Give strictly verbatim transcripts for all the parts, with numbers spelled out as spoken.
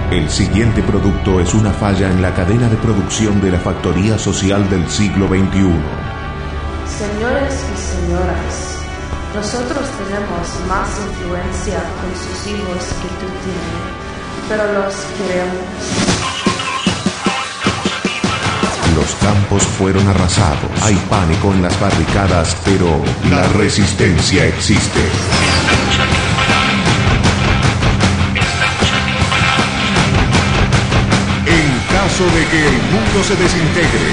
El siguiente producto es una falla en la cadena de producción de la factoría social del siglo veintiuno. Señores y señoras, nosotros tenemos más influencia con sus hijos que tú tienes, pero los queremos. Los campos fueron arrasados. Hay pánico en las barricadas, pero la resistencia existe. En caso de que el mundo se desintegre,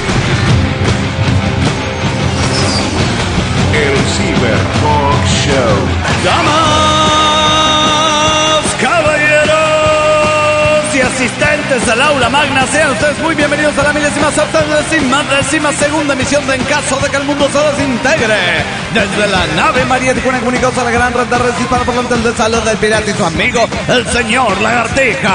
el Cyber Talk Show. ¡Damas, caballeros y asistentes al aula magna! Sean ustedes muy bienvenidos a la milésima septuagésima décima segunda emisión de En caso de que el mundo se desintegre. Desde la nave María Tijuana comunicados a la gran red de redes hispana parlantes de salud del pirata y su amigo, el señor Lagartija.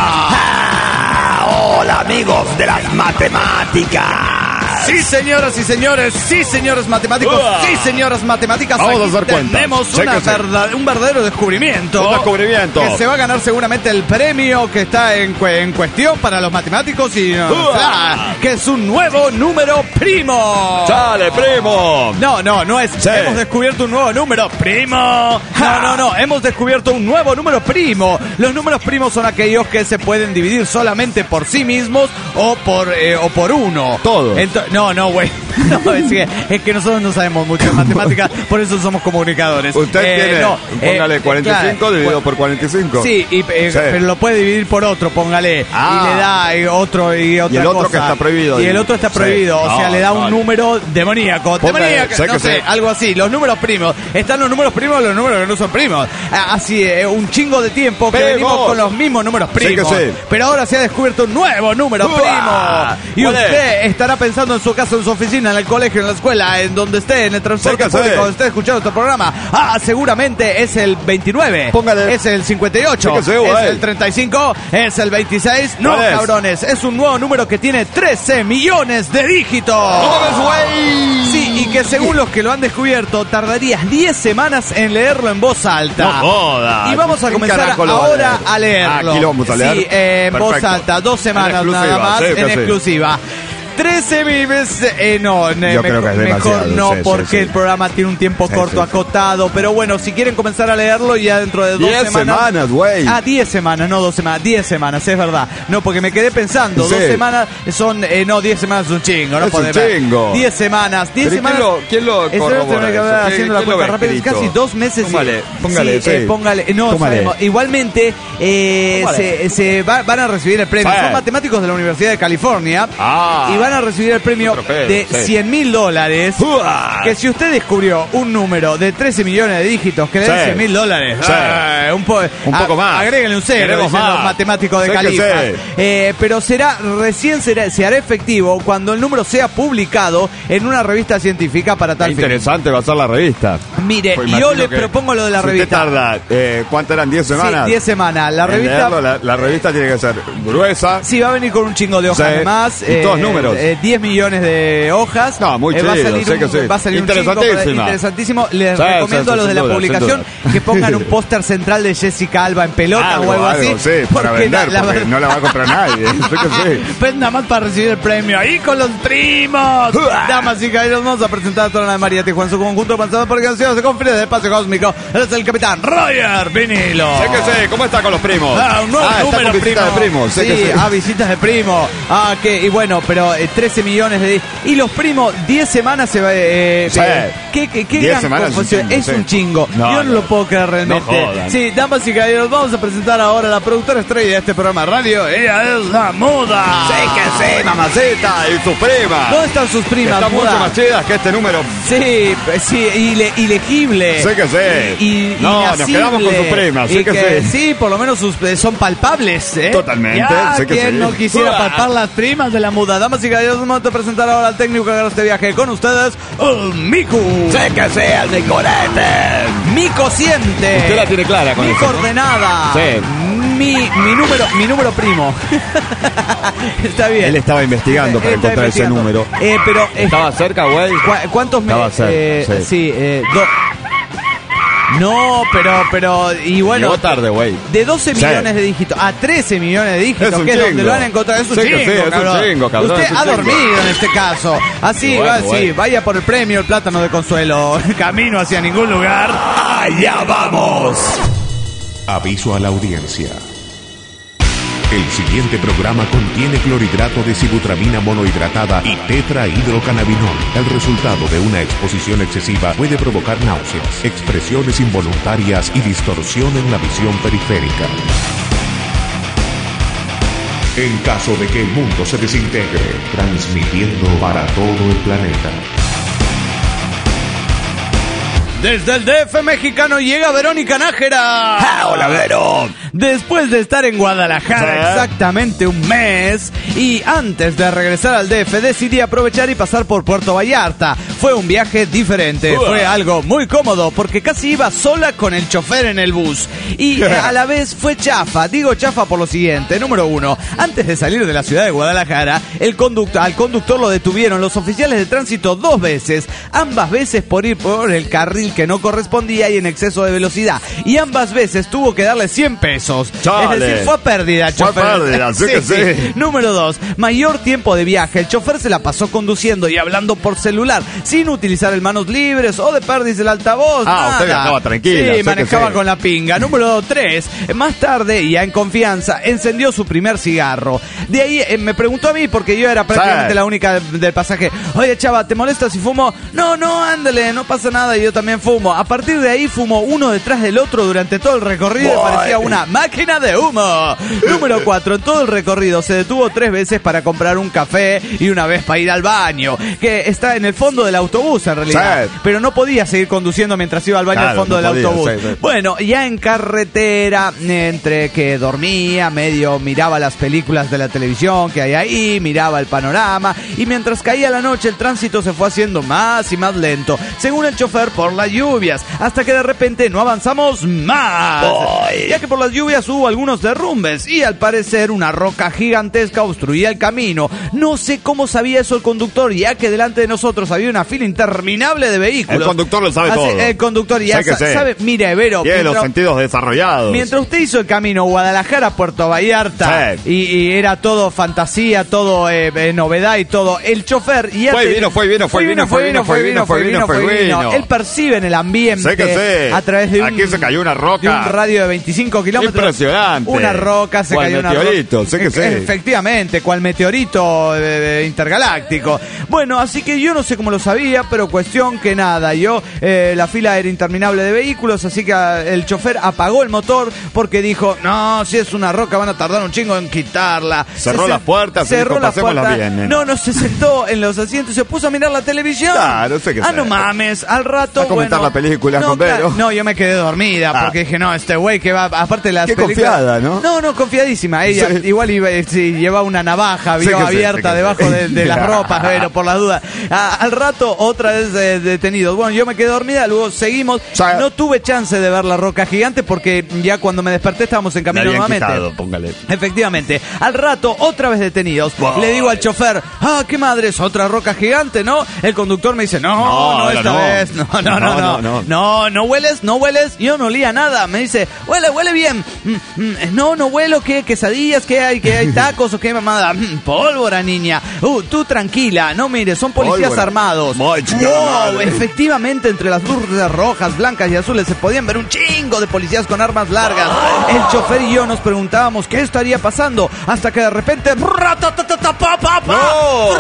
Ah, hola amigos de las matemáticas. Sí, señoras y señores, sí, señores matemáticos, Uah. sí, señoras matemáticas. Vamos Aquí a hacer cuentas. tenemos una Chéquese. verdad, un verdadero descubrimiento. Un descubrimiento. Que se va a ganar seguramente el premio que está en, cu- en cuestión para los matemáticos y no, Uah. que es un nuevo número primo. ¡Chale, primo! No, no, no es. Sí. Hemos descubierto un nuevo número primo. No, no, no. Hemos descubierto un nuevo número primo. Los números primos son aquellos que se pueden dividir solamente por sí mismos o por eh, o por uno. Todos. Ento- no, no, güey. No, es que, es que nosotros no sabemos mucho de matemáticas, por eso somos comunicadores. Usted Eh, tiene, no, póngale eh, cuarenta y cinco claro, dividido cu- por cuarenta y cinco. Sí, y, eh, Sí. pero lo puede dividir por otro, póngale. Ah. Y le da eh, otro y otra Y el otro cosa. que está prohibido, Y el digo. otro está Sí. prohibido, o sea, No, le da un vale. número demoníaco. Póngale, Demoníaco, sé no que sé, sí. algo así. Los números primos. Están los números primos y los números que no son primos. Ah, Así, eh, un chingo de tiempo que Primos. venimos con los mismos números Sí que primos. sí. Pero ahora se ha descubierto un nuevo número Uah. primo. Y ¿Cuál es? usted estará pensando en su casa, en su oficina, en el colegio, en la escuela, en donde esté, en el transporte Sí que público, sí. donde esté escuchando este programa. Ah, seguramente es el veintinueve. Póngale. Es el cincuenta y ocho. Sí que sí, es güey. el treinta y cinco. Es el veintiséis. No, ¿Cuál es? cabrones. Es un nuevo número que tiene trece millones de dígitos. ¿Cómo ves, güey? Sí, y que según los que lo han descubierto, tardarías diez semanas en leerlo en voz alta. No jodas. Y vamos a ¿Quién comenzar carajo lo va a ahora leer? a leerlo. Ah, aquí lo vamos a leer. Sí, eh, en voz Perfecto. alta, dos semanas En nada exclusiva, más, sí, que en sí. exclusiva. trece vives, eh, no, ne- Yo me- creo que es mejor demasiado, no, sí, sí, porque sí. el programa tiene un tiempo Sí, corto, sí. acotado. Pero bueno, si quieren comenzar a leerlo, ya dentro de dos Diez semanas. semanas, güey. Ah, diez semanas, no dos semanas, diez semanas, es verdad. No, porque me quedé pensando, Sí. dos semanas son, eh, no, diez semanas es un chingo, no Es un podés ver. chingo. diez semanas, diez Pero semanas. ¿quién lo- quién lo Eso corrobora tengo que eso? ver ¿Quién- haciendo la quién lo cuenta ha rápida, es escrito? casi dos meses. y- Póngale, póngale, sí. eh, póngale, no Póngale. sabemos. Igualmente, eh, Póngale. se, se va- van a recibir el premio. Sí. Son matemáticos de la Universidad de California. Ah. Y van a recibir el premio Otro pedo, de sí. cien mil dólares. Uah. Que si usted descubrió un número de trece millones de dígitos que le den Sí. cien mil dólares, Sí. ah, un, po- Un poco a- más. Agréguenle un cero, Queremos dicen los más. matemáticos de Sí que Califa. sí. Eh, pero será, recién será, se hará efectivo cuando el número sea publicado en una revista científica para tal fin. Interesante va a ser la revista. Mire, Pues yo imagino le que propongo lo de la si revista. Usted tarda, eh, ¿cuánto eran? ¿diez semanas? Sí, diez semanas. La En revista. leerlo, la, la revista tiene que ser gruesa. Sí, va a venir con un chingo de hojas Sí. de más. Y todos números. eh, diez millones de hojas. No, muy Eh, va a chido, salir sé un, que sí. va a salir un chingo, Interesantísima. interesantísimo. Les Sí, recomiendo sí, a los sin de la duda, publicación sin que pongan un póster central de Jessica Alba en pelota Algo, o algo así. algo, sí, para porque vender, la- la porque verdad- no la va a comprar nadie. Sé que sí. Pues nada más para recibir el premio. Ahí con los primos. Damas y caballeros, vamos a presentar a toda la María Tijuana, su conjunto pasado por canciones de conferencia del espacio cósmico. Él es el capitán Roger Vinilo. Sé que sé. ¿Cómo está con los primos? Ah, un nuevo ah, está número, con visita primo. de primos. Sé sí, que sí. ah, visitas de primo. Ah, que, y bueno, pero eh, trece millones de... Y los primos, diez semanas se va... Eh, Sí. eh, ¿Qué, qué, qué diez gran semanas es un confusión. chingo, Es sí. un chingo. No, Yo no, no. lo puedo creer realmente. No jodan. Sí, damas y caballeros, vamos a presentar ahora a la productora estrella de este programa de radio. Ella es la Muda. Sé que sí, mamacita y su prima. ¿Dónde están sus primas, Están Muda? mucho más chidas que este número. Sí, sí, ile- ilegible. Sé que sí. Y, No, nos inacible. quedamos con sus primas, sé Y que sí. Sí, por lo menos sus, eh, son palpables, ¿eh? Totalmente, Ya, sé que ¿quién sí. no quisiera Uah. palpar las primas de la Muda? Damas y caballeros, vamos a presentar ahora al técnico que agarró este viaje con ustedes, el Miku. Sé que sí, el Nicolete. Mi cociente. Usted la tiene clara con Mi eso, ¿no? coordenada. Sí. Mi, mi número, mi número primo. Está bien. Él estaba investigando para Está encontrar ese investigando. número. Eh, pero eh, Estaba cerca, güey. ¿cu- ¿cuántos me Estaba cerca, eh, sí. sí, eh, do- No, pero, pero, y bueno. Llegó tarde, güey. De doce Sí. millones de dígitos a trece millones de dígitos, Es un que es donde chingo. lo han encontrado. Es un Sí que chingo, sí, es un cabrón. chingo, cabrón, Usted es un ha chingo. dormido en este caso. Así, Bueno, va, sí, bueno. vaya por el premio, el plátano de consuelo. Camino hacia ningún lugar. ¡Allá vamos! Aviso a la audiencia. El siguiente programa contiene clorhidrato de sibutramina monohidratada y tetrahidrocannabinol. El resultado de una exposición excesiva puede provocar náuseas, expresiones involuntarias y distorsión en la visión periférica. En caso de que el mundo se desintegre, transmitiendo para todo el planeta. Desde el D F mexicano llega Verónica Nájera. ¡Ah, hola, Vero! Después de estar en Guadalajara Sí. exactamente un mes y antes de regresar al D F decidí aprovechar y pasar por Puerto Vallarta. Fue un viaje diferente, Uah. fue algo muy cómodo porque casi iba sola con el chofer en el bus. Y eh, a la vez fue chafa, digo chafa por lo siguiente. Número uno, antes de salir de la ciudad de Guadalajara, el conductor, al conductor lo detuvieron los oficiales de tránsito dos veces, ambas veces por ir por el carril que no correspondía y en exceso de velocidad. Y ambas veces tuvo que darle cien pesos. Chale. Es decir, fue a pérdida, Fue a chofer. pérdida, sí que sí. Número dos, mayor tiempo de viaje. El chofer se la pasó conduciendo y hablando por celular, sin utilizar el manos libres o de pérdida el altavoz. Ah, nada. usted viajaba tranquila, sé Sí, que manejaba sí. con la pinga. Número tres, más tarde, y ya en confianza, encendió su primer cigarro. De ahí eh, me preguntó a mí, porque yo era prácticamente Sí. la única del pasaje. Oye, chava, ¿te molesta si fumo? No, no, ándale, no pasa nada, yo también fumo. A partir de ahí fumo uno detrás del otro durante todo el recorrido y Boy. parecía una máquina de humo. Número cuatro, en todo el recorrido se detuvo tres veces para comprar un café y una vez para ir al baño, que está en el fondo del autobús en realidad. Sí. Pero no podía seguir conduciendo mientras iba al baño Claro, al fondo no del podía, autobús. sí, sí. Bueno, ya en carretera, entre que dormía, medio miraba las películas de la televisión que hay ahí, miraba el panorama, y mientras caía la noche el tránsito se fue haciendo más y más lento, según el chofer, por las lluvias, hasta que de repente no avanzamos más. Boy. Ya que por las lluvias hubo algunos derrumbes y al parecer una roca gigantesca obstruía el camino. No sé cómo sabía eso el conductor, ya que delante de nosotros había una fila interminable de vehículos. El conductor lo sabe Así, todo. El conductor ya Sé que sa- sé. sabe. Mire, Vero, Tiene los mientras, sentidos desarrollados. mientras usted hizo el camino Guadalajara-Puerto Vallarta Sí. y, y era todo fantasía, todo eh, eh, novedad y todo, el chofer ya Fue te- vino, fue vino, fue vino, fue vino, fue vino, fue vino, fue vino. Él percibe en el ambiente Sé que sé. a través de un, Aquí se cayó una roca. de un radio de veinticinco kilómetros. Impresionante. Una roca, se Cual cayó una meteorito, roca. sé que E- sé. Efectivamente, cual meteorito eh, intergaláctico. Bueno, así que yo no sé cómo lo sabía, pero cuestión que nada. Yo, eh, la fila era interminable de vehículos, así que ah, el chofer apagó el motor porque dijo, no, si es una roca van a tardar un chingo en quitarla. Cerró Se las sen- puertas y cerró dijo, las "Pasémosla puertas". bien, nena. No, no, se sentó en los asientos y se puso a mirar la televisión. Claro, sé que Ah, sé. no mames, al rato, A comentar bueno, la película no, con Vero. claro, no, yo me quedé dormida Ah. porque dije, no, este güey que va, aparte de las Qué películas- confiada, ¿no? No, no, confiadísima. Ella Sí. igual iba, eh, sí, llevaba una navaja, Sé vio que sé, abierta sé que debajo sé. de, de las ropas, pero por la duda. A- al rato, otra vez eh, detenidos. Bueno, yo me quedé dormida, luego seguimos. O sea, no tuve chance de ver la roca gigante porque ya cuando me desperté estábamos en Le camino habían nuevamente. quitado, póngale. Efectivamente, al rato otra vez detenidos. Wow. Le digo al chofer, ah, qué madre, es otra roca gigante, ¿no? El conductor me dice, no, no, No, no no, esta no. vez, no, no, no, No, no, no, no, no. no, hueles, no hueles, yo no olía nada. Me dice, huele, huele bien. Mm, mm, no, no huelo, ¿qué? ¿Quesadillas? ¿Qué hay? ¿Qué hay? ¿Tacos o qué mamada? Mm, pólvora, niña. Uh, tú tranquila, no mires, son policías Pólvora. armados. Muy chingada Wow, madre. efectivamente, entre las luces rojas, blancas y azules se podían ver un chingo de policías con armas largas. El chofer y yo nos preguntábamos qué estaría pasando, hasta que de repente... ¡No!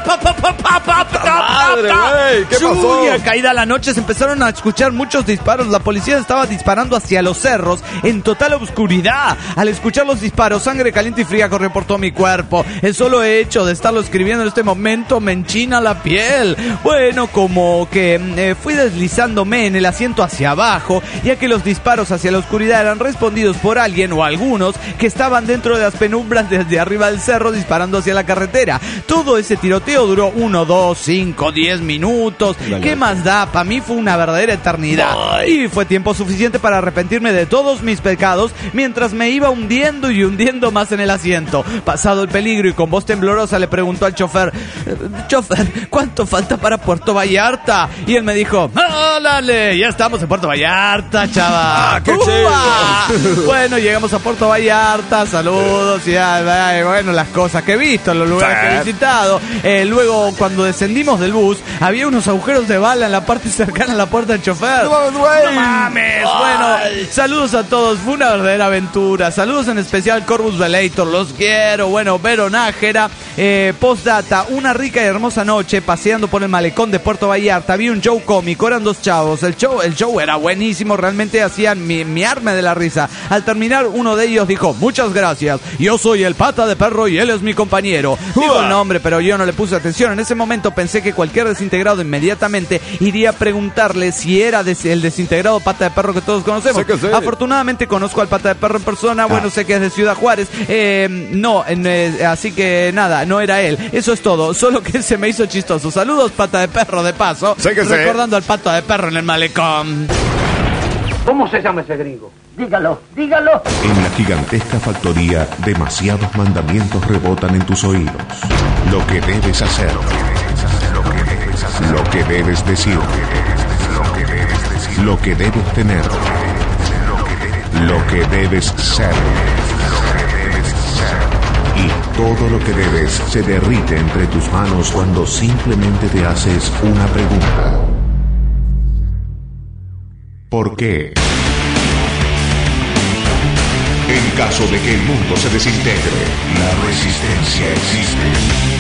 madre, güey! ¿Qué pasó? Chuya, caída la noche se empezaron a escuchar muchos disparos. La policía estaba disparando hacia los cerros en total oscuridad. Al escuchar los disparos, sangre caliente y fría corrió por todo mi cuerpo. El solo hecho de estarlo escribiendo en este momento me enchina la piel. Bueno, como que eh, fui deslizándome en el asiento hacia abajo, ya que los disparos hacia la oscuridad eran respondidos por alguien o algunos que estaban dentro de las penumbras desde arriba del cerro disparando hacia la la carretera. Todo ese tiroteo duró uno, dos, cinco, diez minutos. ¿Qué más da? Para mí fue una verdadera eternidad. Y fue tiempo suficiente para arrepentirme de todos mis pecados mientras me iba hundiendo y hundiendo más en el asiento. Pasado el peligro y con voz temblorosa le preguntó al chofer: chofer, ¿cuánto falta para Puerto Vallarta? Y él me dijo: ¡órale! Ya estamos en Puerto Vallarta, chava. ¡Ah, qué chido! Bueno, llegamos a Puerto Vallarta, saludos y ay, bueno, las cosas que he visto, los lugares que he visitado. Eh, luego, cuando descendimos del bus, había unos agujeros de bala en la parte cercana a la puerta del chofer. ¡No, no mames! Bueno, saludos a todos, fue una verdadera aventura. Saludos en especial Corvus Velator, los quiero. Bueno, Vero Nájera, eh, postdata, una rica y hermosa noche paseando por el malecón de Puerto Vallarta. Vi un show cómico, eran dos chavos. El show, el show era buenísimo, realmente hacían mi, miarme de la risa. Al terminar, uno de ellos dijo: muchas gracias, yo soy el Pata de Perro y él es mi compañero. Digo el nombre, pero yo no le puse atención. En ese momento pensé que cualquier desintegrado inmediatamente iría a preguntarle si era des- el desintegrado Pata de Perro que todos conocemos. Sí que sí. Afortunadamente conozco al Pata de Perro en persona. Ah. Bueno, sé que es de Ciudad Juárez. Eh, no, en, eh, así que nada, no era él. Eso es todo, solo que se me hizo chistoso. Saludos, Pata de Perro, de paso. Sí que recordando sí. al Pata de Perro en el malecón. ¿Cómo se llama ese gringo? Dígalo, dígalo. En la gigantesca factoría, demasiados mandamientos rebotan en tus oídos. Lo que debes hacer, lo que debes decir, lo que debes tener, lo que debes ser. Y todo lo que debes se derrite entre tus manos cuando simplemente te haces una pregunta. ¿Por qué? En caso de que el mundo se desintegre, la resistencia existe.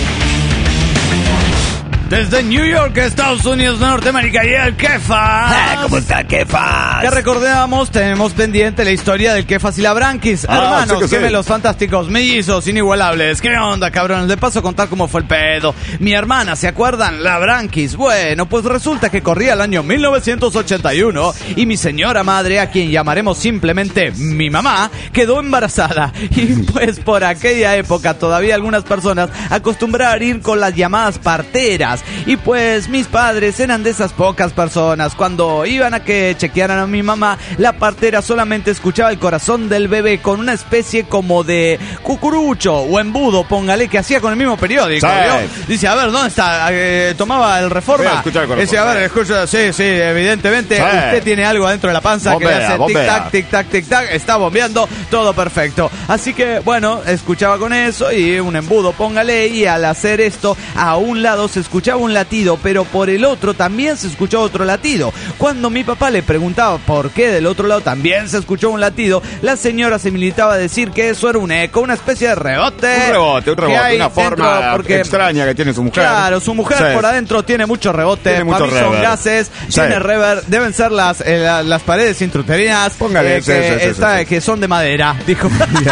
Desde New York, Estados Unidos de Norteamérica, y el Kefas. ¿Cómo está, Kefas? Que recordamos, tenemos pendiente la historia del Kefas y la Branquis. Ah, Hermanos, sí que sí. gemelos fantásticos, mellizos, inigualables. ¿Qué onda, cabrones? De paso, contar cómo fue el pedo. Mi hermana, ¿se acuerdan? La Branquis. Bueno, pues resulta que corría el año mil novecientos ochenta y uno y mi señora madre, a quien llamaremos simplemente mi mamá, quedó embarazada. Y pues por aquella época todavía algunas personas acostumbraban a ir con las llamadas parteras. Y pues mis padres eran de esas pocas personas. Cuando iban a que chequearan a mi mamá, la partera solamente escuchaba el corazón del bebé con una especie como de cucurucho o embudo, póngale, que hacía con el mismo periódico. Sí. Dice, a ver, ¿dónde está? Eh, tomaba el Reforma. Voy a escuchar el corazón. Dice, a ver, escucha, sí, sí, evidentemente Sí. usted tiene algo adentro de la panza Bombea, que le hace bombea. tic-tac, tic-tac, tic-tac, está bombeando, todo perfecto. Así que, bueno, escuchaba con eso y un embudo, póngale, y al hacer esto, a un lado se escuchaba un latido, pero por el otro también se escuchó otro latido. Cuando mi papá le preguntaba por qué del otro lado también se escuchó un latido, la señora se militaba a decir que eso era un eco, una especie de rebote. Un rebote, un que rebote, hay una forma dentro, porque- extraña que tiene su mujer. Claro, su mujer Sí. por adentro tiene mucho rebote, Tiene mucho para mí son reverb. gases, Sí. tiene reverb, deben ser las, eh, la- las paredes intrauterinas, Póngale, eh, sí, que, sí, sí, está- sí, sí. que son de madera, dijo.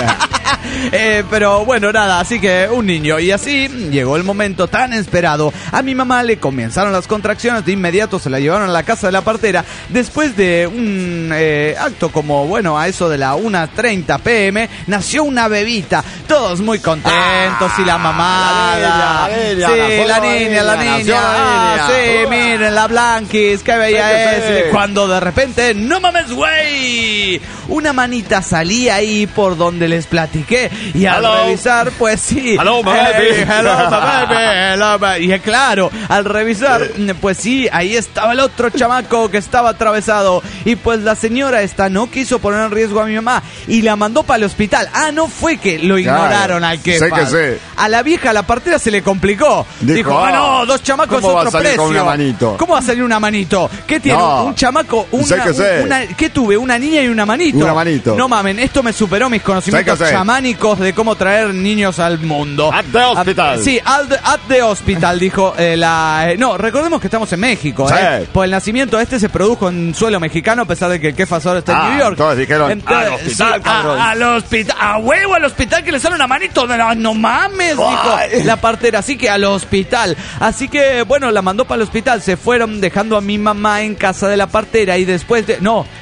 Eh, pero bueno, nada, así que un niño. Y así llegó el momento tan esperado. A mi mamá le comenzaron las contracciones, de inmediato se la llevaron a la casa de la partera. Después de un eh, acto como, bueno, a eso de la una treinta pm, nació una bebita. Todos muy contentos y la mamá. la niña, la niña, Sí, nació la la niña, la niña, niña. nació la Ah, niña. sí, Uah. miren, la Blanquis, qué bella Sí que es. sí. Cuando de repente, no mames, güey, una manita salía ahí por donde les platiqué. Y al Hello. revisar, pues sí. Hello, my Hey, baby. hello, my baby, hello, my- Y claro, al revisar, pues sí, ahí estaba el otro chamaco que estaba atravesado. Y pues la señora esta no quiso poner en riesgo a mi mamá y la mandó para el hospital. Ah, no fue que lo ignoraron Claro. al que Sé que sé. A la vieja, la partera se le complicó. Dijo, Dijo, ah, no, ah, dos chamacos es ¿cómo va a otro salir precio. con una manito? ¿Cómo va a salir una manito? ¿Qué tiene? No. Un chamaco, una, Sé que sé. una- ¿qué tuve? Una niña y una manito. Una manito. No mamen, esto me superó mis conocimientos Sé que sé. chamánicos de cómo traer niños al mundo. At the hospital. Ah, sí, at the, at the hospital, dijo eh, la... eh, no, recordemos que estamos en México, Sí. ¿eh? Por el nacimiento este se produjo en suelo mexicano, a pesar de que el Kefas ahora está Ah, en New York. entonces dijeron, al hospital, sí, cabrón. a, al hospital, a huevo al hospital que le sale una manito. De la- no mames, dijo Ay. la partera, así que al hospital. Así que, bueno, la mandó para el hospital. Se fueron dejando a mi mamá en casa de la partera y después de... No,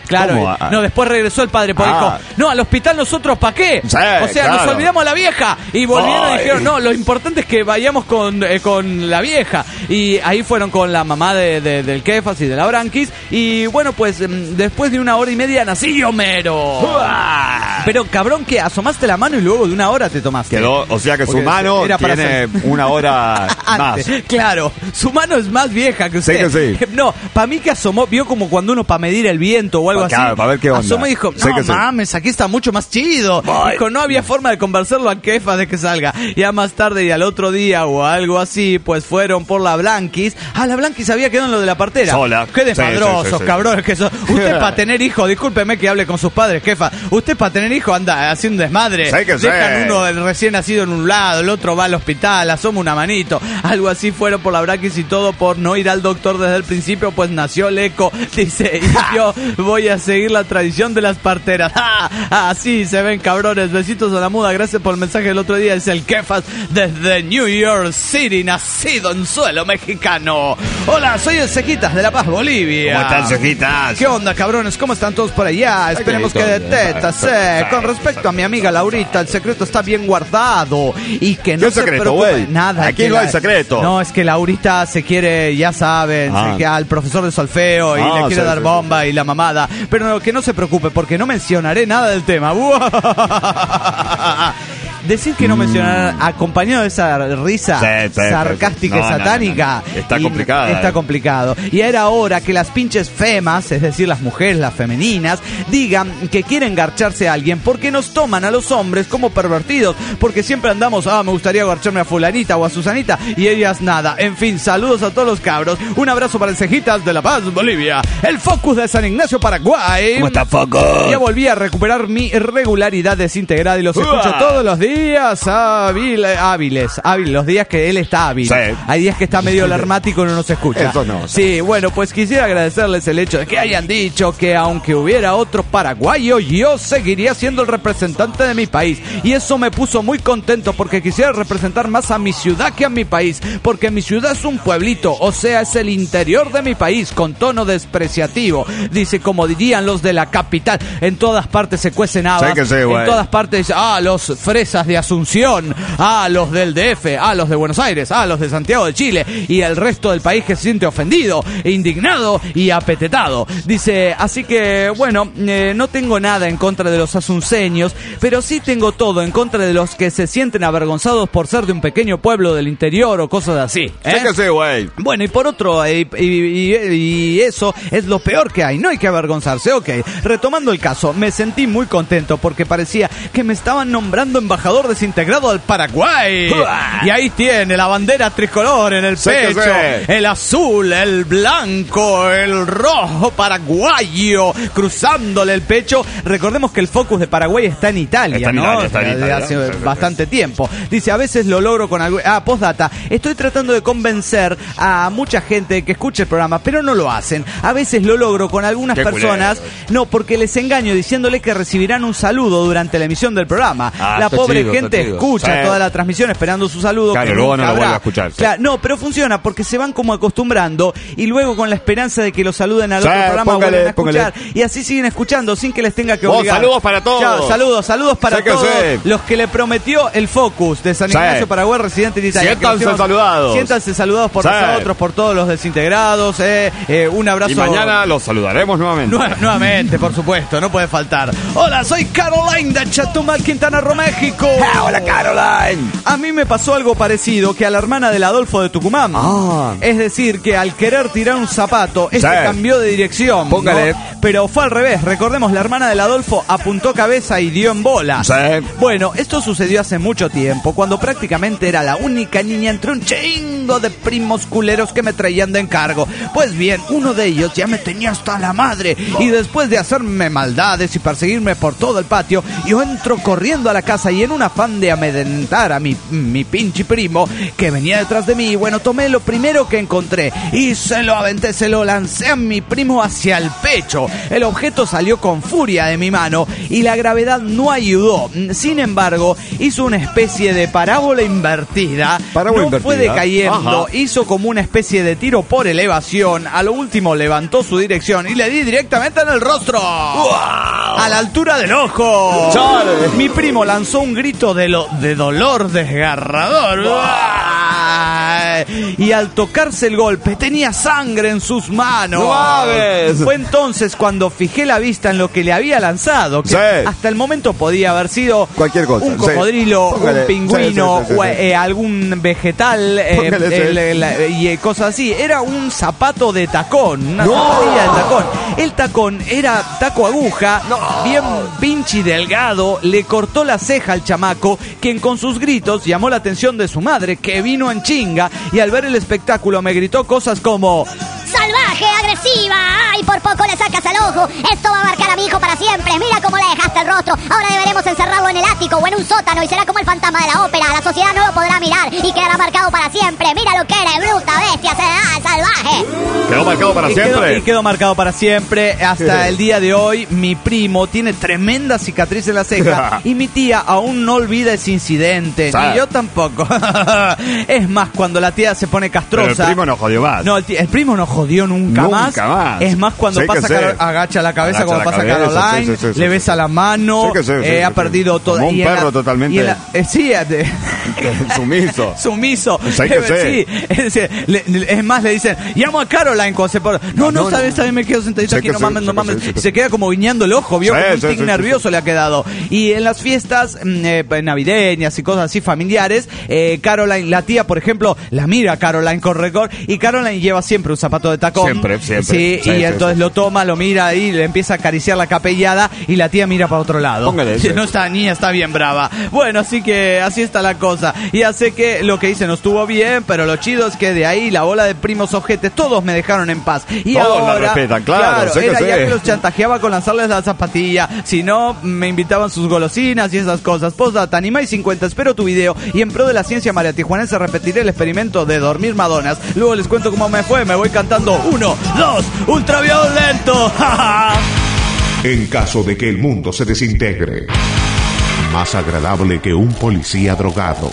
Claro, ¿Cómo? y- no, después regresó el padre porque Ah. dijo, no, al hospital nosotros ¿para qué? Sí, o sea, nos claro. olvidamos a la vieja y volvieron Ay. y dijeron, no, lo importante es que vayamos con, eh, con la vieja. Y ahí fueron con la mamá de, de- del Kefas y de la Branquis y bueno, pues mm, después de una hora y media nací Homero. Pero cabrón que asomaste la mano y luego de una hora te tomaste. Quedó, o sea que su Porque mano era para tiene hacer- una hora más. Antes, claro, su mano es más vieja que usted. Sí que sí. No, para mí que asomó, vio como cuando uno para medir el viento o algo Pa- así. claro, pa' ver qué onda. Asomó y dijo, Sí no que sí. mames, aquí está mucho más chido. Ay. Dijo, no había forma de convencerlo a Kefa de que salga. Ya más tarde y al otro día o algo así, pues fueron por la Blanquis. Ah, la Blanquis había quedado en lo de la partera. Sola. Qué Sí, desmadrosos, sí, sí, sí. cabrones que son. Usted para tener hijo, discúlpeme que hable con sus padres, Kefa. Usted para tener hijo anda haciendo un desmadre. Sí que sí. Dejan uno el recién nacido en un lado, el otro va al hospital, asoma una manito. Algo así fueron por la Blanquis y todo por no ir al doctor desde el principio, pues nació Leco. Dice, y yo voy a seguir la tradición de las parteras. ¡Ah! Así se ven, cabrones. Besitos a la muda. Gracias por el mensaje del otro día. Es el Kefas desde New York City, nacido en suelo mexicano. Hola, soy el Cejitas de La Paz, Bolivia. ¿Cómo están, Cejitas? ¿Qué onda, cabrones? ¿Cómo están todos por allá? Esperemos que de tetas, eh. Con respecto a mi amiga Laurita, el secreto está bien guardado. Y que no ¿Qué se secreto, preocupe güey? nada. Aquí que no la- hay secreto. No, es que Laurita se quiere, ya saben, Ah. se que al profesor de solfeo y Ah, le quiere sí, dar sí, bomba y la mamada. Pero no, que no se preocupe porque no mencionaré nada del tema. Decir que no mencionar acompañado de esa risa Sí, sí, sarcástica sí. y No, no, satánica. no, no. Está y- complicada, Está eh. complicado. Y era hora que las pinches femas, es decir, las mujeres, las femeninas, digan que quieren garcharse a alguien porque nos toman a los hombres como pervertidos. Porque siempre andamos, ah, me gustaría garcharme a fulanita o a Susanita y ellas nada. En fin, saludos a todos los cabros. Un abrazo para el Cejitas de La Paz, Bolivia. El Focus de San Ignacio, Paraguay. ¿Cómo está, Foco? Ya volví a recuperar mi regularidad desintegrada y los escucho Uah. todos los días hábil- hábiles, hábiles, los días que él está hábil. Sí. Hay días que está medio alarmático y no nos escucha. Eso no. Sí, bueno, pues quisiera agradecerles el hecho de que hayan dicho que aunque hubiera otro paraguayo, yo seguiría siendo el representante de mi país. Y eso me puso muy contento porque quisiera representar más a mi ciudad que a mi país. Porque mi ciudad es un pueblito, o sea, es el interior de mi país, con tono despreciativo. Dice, como dirían los de la capital, en todas partes se cuecen habas. Sí que sí, güey. En todas partes dice, ah, los fresas de Asunción, ah, los del D F, ah, los de Buenos Aires, ah, los de Santiago de Chile y el resto del país que se siente ofendido, indignado y apetetado. Dice, así que, bueno, eh, no tengo nada en contra de los asunceños, pero sí tengo todo en contra de los que se sienten avergonzados por ser de un pequeño pueblo del interior o cosas así. ¿eh? Sí que sí, güey. Bueno, y por otro, eh, y, y- y eso es lo peor que hay, no hay que avergonzarse, ok. Retomando el caso, me sentí muy contento porque parecía que me estaban nombrando embajador desintegrado del Paraguay. ¡Uah! Y ahí tiene la bandera tricolor en el Sí que pecho, sí. el azul, el blanco, el rojo paraguayo, cruzándole el pecho. Recordemos que el Focus de Paraguay está en Italia, Está en ¿no? Italia, está en Desde Italia. hace Sí, sí, sí. bastante tiempo. Dice, a veces lo logro con algo... Ah, postdata. Estoy tratando de convencer a mucha gente que escuche el programa, pero no lo hacen. A veces lo logro con algunas Qué personas. culero. No, porque les engaño diciéndole que recibirán un saludo durante la emisión del programa. Ah, la está pobre chido, gente está chido. escucha Sí. toda la transmisión esperando su saludo. Claro, que luego nunca no lo vuelve habrá. a escuchar, sí. Claro, no, pero funciona porque se van como acostumbrando y luego con la esperanza de que los saluden al Sí, otro programa póngale, vuelven a escuchar póngale. y así siguen escuchando sin que les tenga que Oh, obligar. saludos para todos. Chao, saludos, saludos para Sé que todos sí. los que le prometió el Focus de San Sí. Ignacio, Paraguay, residente en Italia. Siéntanse Que los hemos- saludados. Siéntanse saludados por Sí. nosotros, por todos los desintegrados. Eh, eh, un abrazo. Y mañana los saludaremos nuevamente. Nue- nuevamente, por supuesto, no puede faltar. Hola, soy Caroline de Chetumal, Quintana Roo, México. Ah, hola, Caroline. A mí me pasó algo parecido que a la hermana del Adolfo de Tucumán. Ah. Es decir, que al querer tirar un zapato, este Sí. cambió de dirección. ¿no? Póngale. Pero fue al revés. Recordemos, la hermana del Adolfo apuntó cabeza y dio en bola. Sí. Bueno, esto sucedió hace mucho tiempo, cuando prácticamente era la única niña entre un chingo de primos culeros que me traían de encargo. Pues bien, uno de ellos ya me tenía hasta la madre. Y después de hacerme maldades y perseguirme por todo el patio, yo entro corriendo a la casa y en una un afán de amedrentar a mi, mi pinche primo que venía detrás de mí, bueno, tomé lo primero que encontré y se lo aventé, se lo lancé a mi primo hacia el pecho. El objeto salió con furia de mi mano y la gravedad no ayudó. Sin embargo, hizo una especie de parábola invertida. Parábola no invertida. fue decayendo, Ajá. hizo como una especie de tiro por elevación. A lo último levantó su dirección y le di directamente en el rostro. ¡Wow! A la altura del ojo. ¡Chale! Mi primo lanzó un grito de, lo, de dolor desgarrador. ¡Wow! Y al tocarse el golpe tenía sangre en sus manos. ¡No mames! Fue entonces cuando fijé la vista en lo que le había lanzado, que Sí. hasta el momento podía haber sido Cualquier cosa, un sí. cocodrilo, Póngale, un pingüino, sí, sí, sí, sí, o, sí. eh, algún vegetal eh, Póngale, sí. el- el- la- y eh, cosas así. Era un zapato de tacón, una ¡No! zapatilla de tacón. El tacón era taco aguja, bien pinche y delgado. Le cortó la ceja al chamaco, quien con sus gritos llamó la atención de su madre, que vino en chinga, y al ver el espectáculo me gritó cosas como: ¡Salvaje, agresiva! ¡Ay, por poco le sacas el ojo! Esto va a marcar a mi hijo para siempre. Mira cómo le dejaste el rostro. Ahora deberemos encerrarlo en el ático o en un sótano y será como el fantasma de la ópera. La sociedad no lo podrá mirar y quedará marcado para siempre. Mira lo que eres, bruta, bestia, se- salvaje. Quedó marcado para Y quedó, siempre. y quedó marcado para siempre. Hasta el día de hoy, mi primo tiene tremenda cicatriz en la ceja y mi tía aún no olvida ese incidente. ¿Sabe? Ni yo tampoco. Es más, cuando la tía se pone castrosa. Pero el primo no jodió más. No, el, tí- el primo no jodió nunca, Nunca más. más. Es más, cuando Sí que pasa sí. Carol- agacha la cabeza, Agacha cuando la pasa cabeza, Caroline, sí, sí, sí, le sí. besa la mano, Sí que sí, sí, eh, sí, ha sí. perdido todo. Como un y en la- perro totalmente. y en la- eh, sí, de- Sumiso. sumiso. Sí que sí. Sí, es, decir, le- le- es más, le dicen, llamo a Caroline cuando se pone. No, no, no, sabes, no. sabes, me quedo sentadito Sí aquí, que no sí, mames, sí no que mames. sí, sí que Se sí. queda como guiñando el ojo, vio, Sí, como un sí, tic sí, nervioso sí. le ha quedado. Y en las fiestas mm, eh, navideñas y cosas así familiares, eh, Caroline, la tía, por ejemplo, la mira a Caroline con récord y Caroline lleva siempre un zapato de tacón. Siempre, siempre. Sí, Sí, y sí, entonces sí. lo toma, lo mira y le empieza a acariciar la capellada y la tía mira para otro lado. Póngale ese. No, esta niña está bien brava. Bueno, así que así está la cosa. Ya sé que lo que hice no estuvo bien, pero lo chido es que de ahí la bola de primos ojetes, todos me dejaron en paz. Y Todos la ahora, respetan, claro, sé que era ya sé. que los chantajeaba con lanzarles la zapatilla. Si no, me invitaban sus golosinas y esas cosas. Postdata, Animai cincuenta, espero tu video. Y en pro de la ciencia maría tijuanense repetiré el experimento de dormir Madonas. Luego les cuento cómo me fue. Me voy cantando uno, dos, ultraviolento. En caso de que el mundo se desintegre, más agradable que un policía drogado.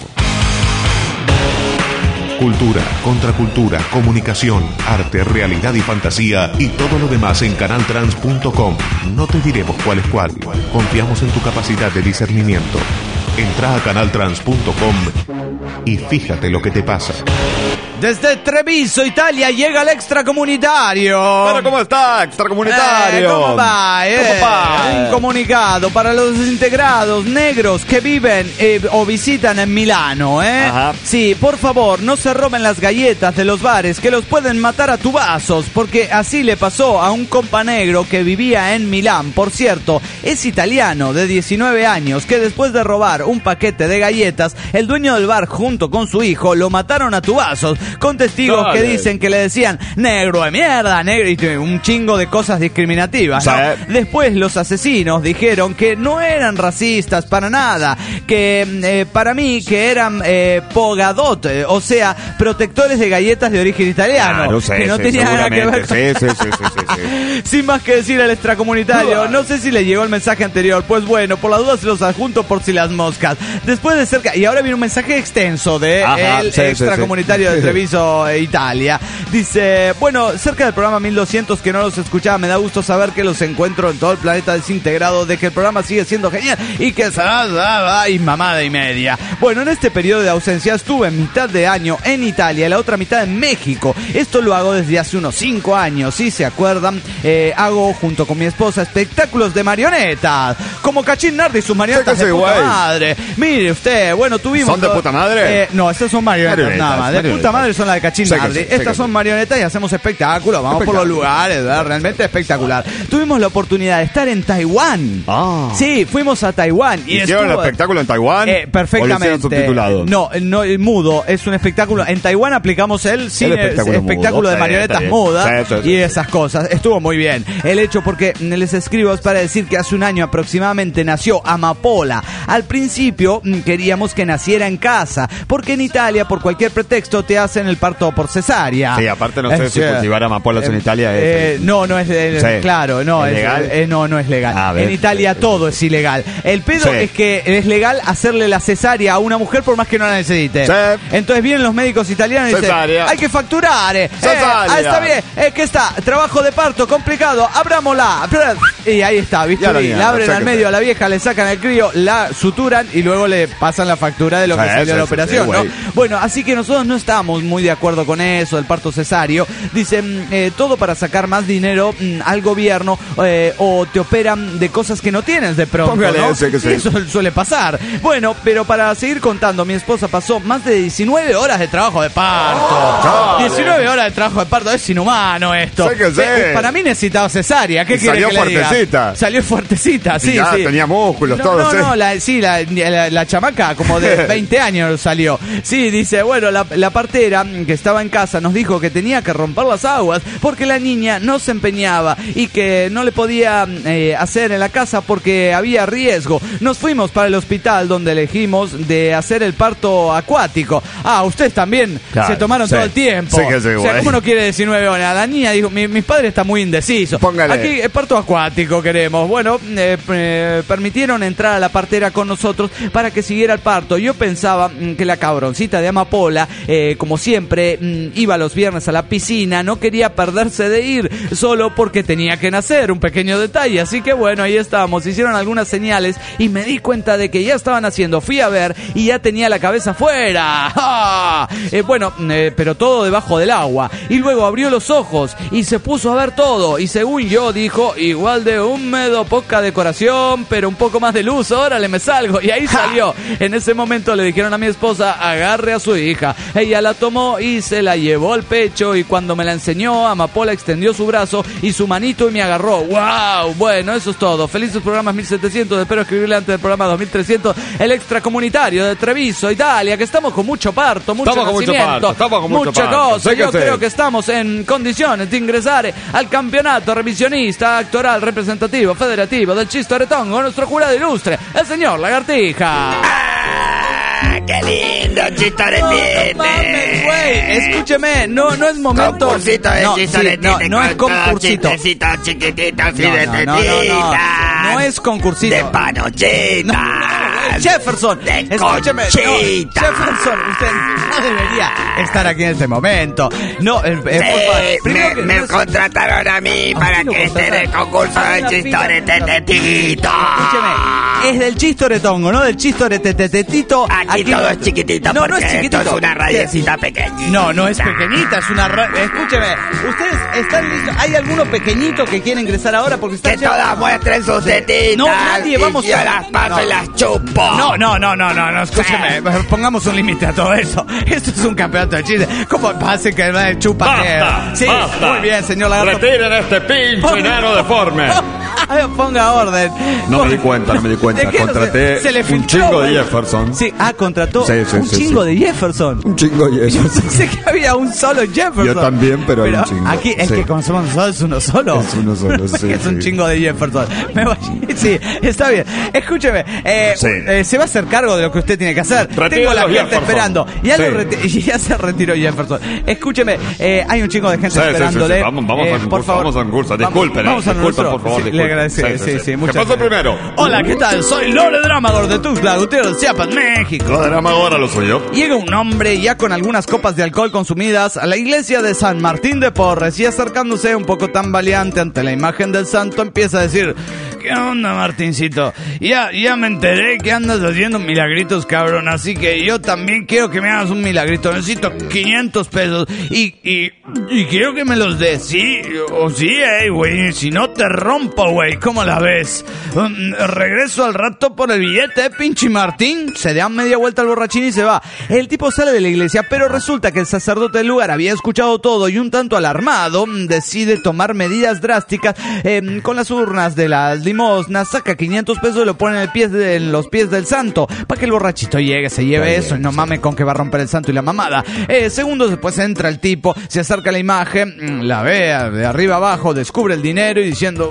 Cultura, contracultura, comunicación, arte, realidad y fantasía y todo lo demás en canal trans punto com. No te diremos cuál es cuál. Confiamos en tu capacidad de discernimiento. Entra a canal trans punto com y fíjate lo que te pasa. Desde Treviso, Italia, llega el extracomunitario. Pero ¿cómo está, extracomunitario? Eh, ¿Cómo va? Eh? ¿Cómo va? Un comunicado para los desintegrados negros que viven eh, o visitan en Milano, ¿eh? Ajá. Sí, por favor, no se roben las galletas de los bares que los pueden matar a tubazos, porque así le pasó a un compa negro que vivía en Milán. Por cierto, es italiano de diecinueve años que después de robar un paquete de galletas, el dueño del bar junto con su hijo lo mataron a tubazos, con testigos Dale. que dicen que le decían negro de mierda, negro, y un chingo de cosas discriminativas, ¿no? Sí. Después los asesinos dijeron que no eran racistas para nada, que eh, para mí que eran eh, pogadot, eh, o sea, protectores de galletas de origen italiano, Ah, no sé, que no sí, tenía nada que ver seguramente. con... Sí, sí, sí, sí, sí, sí. Sin más que decir al extracomunitario, no sé si le llegó el mensaje anterior, pues bueno, por la duda se los adjunto por si las moscas. Después de cerca, y ahora viene un mensaje extenso de Ajá, el sí, sí, extracomunitario sí. de Treviso, eh, Italia. Dice, bueno, cerca del programa mil doscientos que no los escuchaba, me da gusto saber que los encuentro en todo el planeta desintegrado, de que el programa sigue siendo genial y que y mamada y media. Bueno, en este periodo de ausencia estuve en mitad de año en Italia y la otra mitad en México. Esto lo hago desde hace unos cinco años, si se acuerdan, eh, hago junto con mi esposa espectáculos de marionetas, como Cachín Nardi y sus marionetas Sí, que de sí, puta güey. madre. Mire usted, bueno, tuvimos... ¿Son de puta madre? Eh, no, estas son marionetas, Marionetas, nada más. De marionetas. puta madre madre son las de Cachín Sí que Nardi. sí, sí Estas que son sí. marionetas y hacemos espectáculos. Vamos por los lugares, ¿verdad? Realmente espectacular. Tuvimos la oportunidad de estar en Taiwán. Ah. Sí, fuimos a Taiwán. Y ¿Hicieron el estuvo- espectáculo en Taiwán? Eh, perfectamente. ¿O lo hicieron subtitulado? No, no, el mudo. Es un espectáculo. En Taiwán aplicamos el cine, El espectáculo espectáculo, mudo. de Sí, marionetas está bien. mudas Sí, sí, sí. y esas cosas. Estuvo muy bien. El hecho porque les escribo es para decir que hace un año aproximadamente nació Amapola. Al principio mm, queríamos que naciera en casa, porque en Italia por cualquier pretexto te hacen el parto por cesárea. Sí, aparte no sé Es, si eh, cultivar amapolas en Italia es... eh, no, no es eh, Sí. claro, no ¿Es es legal? eh, no, no es legal. A ver. En Italia todo es ilegal. El pedo Sí. es que es legal hacerle la cesárea a una mujer por más que no la necesite. Sí. Entonces vienen los médicos italianos y dicen, Cesárea. hay que facturar. Eh. Cesárea. Eh, ah, está bien, eh, que está, trabajo de parto complicado, abrámosla. Y ahí está, ¿viste? Ya la Y mierda, la abren o sea al que- medio a la vieja, le sacan el crío, la suturan y luego le pasan la factura de lo que Sí, salió sí, de la sí, operación, sí, ¿no? güey. Bueno, así que nosotros no estábamos muy de acuerdo con eso, del parto cesario. Dicen, eh, todo para sacar más dinero mm, al gobierno eh, o te operan de cosas que no tienes de pronto, Póngale ¿no? ese que sí. Y eso suele pasar. Bueno, pero para seguir contando, mi esposa pasó más de diecinueve horas de trabajo de parto. Dale. diecinueve horas de trabajo de parto, es inhumano esto. Sí que sí. Eh, para mí necesitaba cesárea, ¿qué Y quiere salió que le diga? fuertecita. Salió fuertecita, sí, Y ya sí. tenía músculos, no, todo, no, sí. no, la, sí, la, la, la chamaca como de veinte años salió. Sí, dice, bueno, la, la partera que estaba en casa nos dijo que tenía que romper las aguas porque la niña no se empeñaba y que no le podía eh, hacer en la casa porque había riesgo. Nos fuimos para el hospital donde elegimos de hacer el parto acuático. Ah, ustedes también Claro, se tomaron sí. todo el tiempo. Sí que sí, o sea, güey. ¿cómo no quiere diecinueve horas? La niña dijo, mi, mis padres están muy indecisos. Póngale. Aquí eh, parto acuático queremos. Bueno, eh, eh, permitieron entrar a la partera con nosotros para que siguiera el parto. Yo pensaba mm, que la cabroncita de Amapola, eh, como siempre, mm, iba los viernes a la piscina, no quería perderse de ir, solo porque tenía que nacer, un pequeño detalle. Así que bueno, ahí estábamos. Hicieron algunas señales y me di cuenta de que ya estaban haciendo. Fui a ver y ya tenía la cabeza fuera. ¡Ah! Eh, bueno, eh, pero todo debajo del agua. Y luego abrió los ojos y se puso a ver todo. Y según yo dijo, igual de húmedo, poca decoración, pero un poco más de luz, órale, me salgo. Y ahí salió. En ese momento le dijeron a mi esposa, agarre a su hija. Ella la tomó y se la llevó al pecho, y cuando me la enseñó, Amapola extendió su brazo y su manito y me agarró. ¡Wow! Bueno, eso es todo. Felices programas mil setecientos. Espero escribirle antes del programa dos mil trescientos, el extracomunitario de Treviso, Italia, que estamos con mucho parto, mucho Estamos con mucho nacimiento, parto, estamos con mucho mucha parto. cosa. Sí que Yo sí. creo que estamos en condiciones de ingresar al campeonato revisionista, actoral, representativo, federativo del Chistoretón con nuestro jurado ilustre, el señor Lagartija. ¡Ah, qué lindo chistoretine! No, no mames, güey. Escúcheme, no, no es momento. Concursito de no, sí, chistoretine. no, no es con todos concursito. chistecitos chiquititos y No, de no, no, no, no. tetitas. No es concursito. De panochitas. No, no, güey. Jefferson, De escúcheme, no, conchita. Jefferson, usted no debería estar aquí en este momento. No, eh, eh, por favor, Sí, primero me, que me no es- contrataron a mí ¿A para quién lo que esté en el contrataron? concurso A de una fila, chistorete una fila. tetito. Escúcheme, es del chistoretongo, no del chistoretetetito. Aquí, todo es chiquitito No, porque no es chiquitito. esto es una radiecita pequeñita. No, no es pequeñita, es una... ra- Escúcheme, ¿ustedes están listos? ¿Hay alguno pequeñito que quiere ingresar ahora? Porque está Que todas muestren sus tetitas. No, nadie, vamos y yo a- las paso No. y las chupo. No, no, no, no, no, no, escúcheme, pongamos un límite a todo eso. Esto es un campeonato de chiste. ¿Cómo pase que me chupa? ¡Basta! Sí, ¡Basta! muy bien, señor Lagarto. Retiren este pinche enano deforme. Ponga orden. No me Ponga- di cuenta, no me di cuenta. ¿De qué no se- Contraté se le un filtró, chingo de güey? Jefferson. Sí, ah, contrató Sí, sí, un sí, chingo sí. de Jefferson. Un chingo de Jefferson. Pensé que había un solo Jefferson. Yo también, pero hay un chingo. Aquí el Sí. que conocemos nosotros es uno solo. Es uno solo, sí, Es un sí. chingo de Jefferson. Me voy- Sí, está bien. Escúcheme, eh, Sí. eh, se va a hacer cargo de lo que usted tiene que hacer. Retire Tengo la los gente Jefferson. esperando. Ya, Sí. lo reti- y ya se retiró Jefferson. Escúcheme, eh, hay un chingo de gente Sí, sí, sí, esperándole. sí. Vamos, vamos Eh, al por concurso, favor. vamos al concurso. Vamos- Disculpen, eh, vamos a disculpen, nuestro- por favor, sí, le disculpen. agradezco. Sí, Sí, sí, sí, sí. ¿Qué muchas pasa gracias. primero? Hola, ¿qué tal? Soy Lore Dramagor de Tuxtla Gutiérrez, Chiapas, México. Lo drama ahora lo soy yo. Llega un hombre ya con algunas copas de alcohol consumidas a la iglesia de San Martín de Porres y acercándose un poco tambaleante ante la imagen del santo empieza a decir: ¿Qué onda, Martincito? Ya, ya me enteré que andas haciendo milagritos, cabrón. Así que yo también quiero que me hagas un milagrito. Necesito quinientos pesos. Y, y, y quiero que me los des. Sí, o sí, eh, güey. Si no te rompo, güey. ¿Cómo la ves? Um, regreso al rato por el billete, eh, pinche Martín. Se da media vuelta al borrachín y se va. El tipo sale de la iglesia, pero resulta que el sacerdote del lugar había escuchado todo y un tanto alarmado decide tomar medidas drásticas eh, con las urnas de las limosnas, saca quinientos pesos y lo pone en, el pie de, en los pies del santo para que el borrachito llegue, se lleve eso y no mame con que va a romper el santo y la mamada. Eh, segundos después entra el tipo, se acerca a la imagen, la ve de arriba abajo, descubre el dinero y diciendo,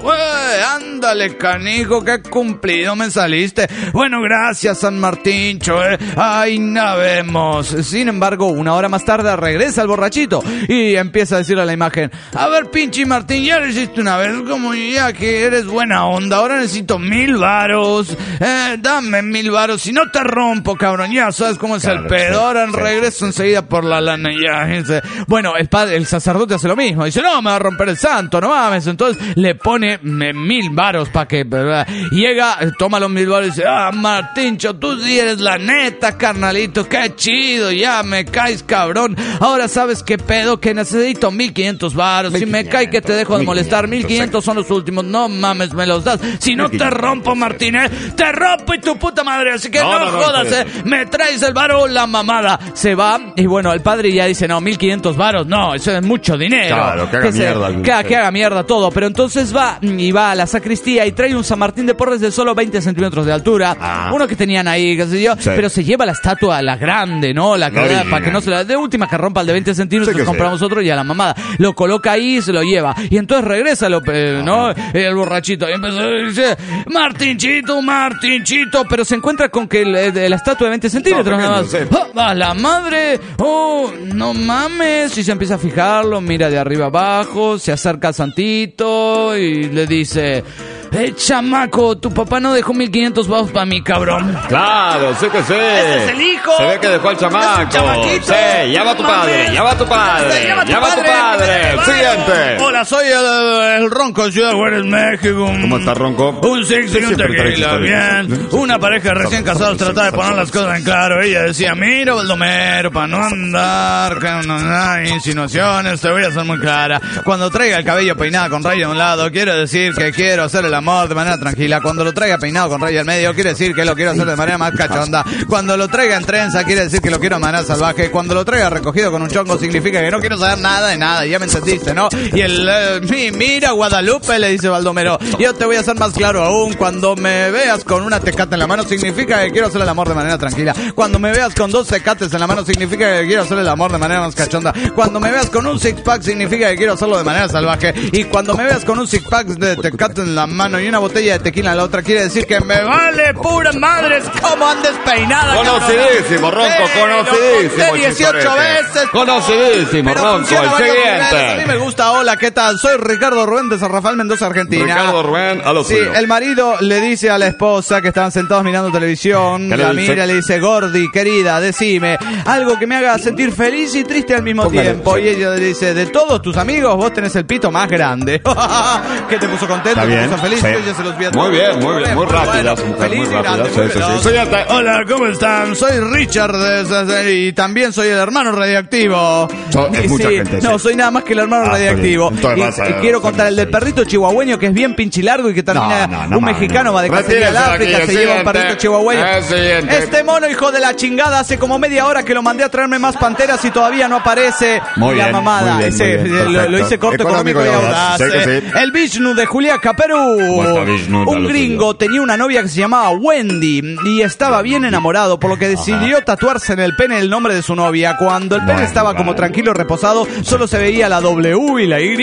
ándale canijo, qué cumplido me saliste. Bueno, gracias San Martíncho, eh. Ay, no vemos. Sin embargo, una hora más tarde regresa el borrachito y empieza a decirle a la imagen, a ver pinche Martín, ya lo hiciste una vez, como ya que eres buena onda, ahora necesito mil varos, eh, dame mil varos, si no te rompo, cabrón, ya sabes cómo es claro, el pedo, ahora sí, regreso sí, enseguida por la lana, ya. Dice, bueno, el padre, el sacerdote hace lo mismo, dice, no, me va a romper el santo, no mames, entonces le pone me, mil varos para que, ¿verdad? Llega, toma los mil varos y dice, ah, Martíncho, tú sí eres la neta, carnalito, qué chido, ya me caes, cabrón, ahora sabes qué pedo, que necesito mil quinientos varos, si me cae que te dejo de molestar, mil quinientos son los últimos, no mames, me los das, si no te rompo, Martínez, te rompo y tu puta madre, así que no, no, no jodas, no, eh, me traes el varo, la mamada. Se va y bueno, el padre ya dice, no, mil quinientos varos, no, eso es mucho dinero. Claro, que haga que mierda. Se, que, que haga mierda todo, pero entonces va y va a la sacristía y trae un San Martín de Porres de solo veinte centímetros de altura, ah. uno que tenían ahí, qué sé yo, sí. Pero se lleva la estatua, la grande, ¿no? La que, para que no se la, de última que rompa el de veinte centímetros, sí, compramos sí. otro y a la mamada. Lo coloca ahí y se lo lleva. Y entonces regresa, lo, eh, ¿no? El borrachito. Y empezó a decir, Martinchito, Martinchito, pero se encuentra con que el, el, la estatua de veinte centímetros nada más. ¡Oh, a la madre! ¡Oh, no mames! Y se empieza a fijarlo, mira de arriba abajo, se acerca al santito y le dice, eh, chamaco, tu papá no dejó mil quinientos baros para mí, cabrón. Claro, sí que sí. Ese es el hijo. Se ve que dejó al chamaco. Sí, ya va tu padre, ya va tu padre, ya va tu padre. Siguiente. Hola, soy el, el Ronco de Ciudad Juárez, México. ¿Cómo está, Ronco? Un six y un tequila, bien. Una pareja recién casados trataba de poner las cosas en claro. Ella decía, mira, Baldomero, para no andar con no, insinuaciones, te voy a ser muy clara. Cuando traiga el cabello peinado con rayo a un lado, quiero decir que quiero hacer el amor de manera tranquila. Cuando lo traiga peinado con rayo al medio, quiere decir que lo quiero hacer de manera más cachonda. Cuando lo traiga en trenza, quiere decir que lo quiero de manera salvaje. Cuando lo traiga recogido con un chongo, significa que no quiero saber nada de nada. Ya me entendiste, ¿no? Y el, eh, mi, mira, Guadalupe, le dice Baldomero, yo te voy a hacer más claro aún. Cuando me veas con una tecate en la mano, significa que quiero hacer el amor de manera tranquila. Cuando me veas con dos tecates en la mano, significa que quiero hacer el amor de manera más cachonda. Cuando me veas con un six pack, significa que quiero hacerlo de manera salvaje. Y cuando me veas con un six pack de tecate en la mano y una botella de tequila en la otra, quiere decir que me vale pura madres como andes peinada. Conocidísimo, Ronco, eh, conocidísimo. dieciocho veces. Conocidísimo, Ronco, el siguiente. A mí me gusta, hola, ¿qué tal? Soy Ricardo Rubén de San Rafael, Mendoza, Argentina. Ricardo Rubén, a lo Sí, suyo. el marido le dice a la esposa que estaban sentados mirando televisión, la mira, le dice, Gordi, querida, decime algo que me haga sentir feliz y triste al mismo Póngale, tiempo. sí. Y ella le dice, de todos tus amigos, vos tenés el pito más grande. ¿Qué te puso contento? Está ¿Te bien, puso feliz? sí. Ella se los vi a Muy todos. bien, muy bien, muy rápida bueno, su mujer, feliz muy y rápida. grande, Sí, muy sí, veloz. sí. Siguiente. Hola, ¿cómo están? Soy Richard de- y también soy el hermano radioactivo. So- es Y mucha sí, gente, No, sí. soy nada más que el hermano Ah, radioactivo. está bien. Entonces Y- vas a- y quiero contar el del sí. perrito chihuahueño que es bien pinchilargo y que termina No, no, no un mames, mexicano no. va de cacería al Retírese de África, aquí, se el lleva un siguiente. perrito chihuahueño. El siguiente. Este mono, hijo de la chingada, hace como media hora que lo mandé a traerme más panteras y todavía no aparece. Muy la bien, mamada. muy bien, Ese, muy bien, lo, lo perfecto. hice corto, económico, Económico y y audaz. audaz, sí que sí. El Vishnu de Juliaca, Perú. ¿Cómo está Vishnu? Un Dale, gringo suyo. tenía una novia que se llamaba Wendy y estaba bien enamorado, por lo que decidió tatuarse en el pene el nombre de su novia. Cuando el pene Bueno, estaba como vale. tranquilo, reposado, solo se veía la W y la Y.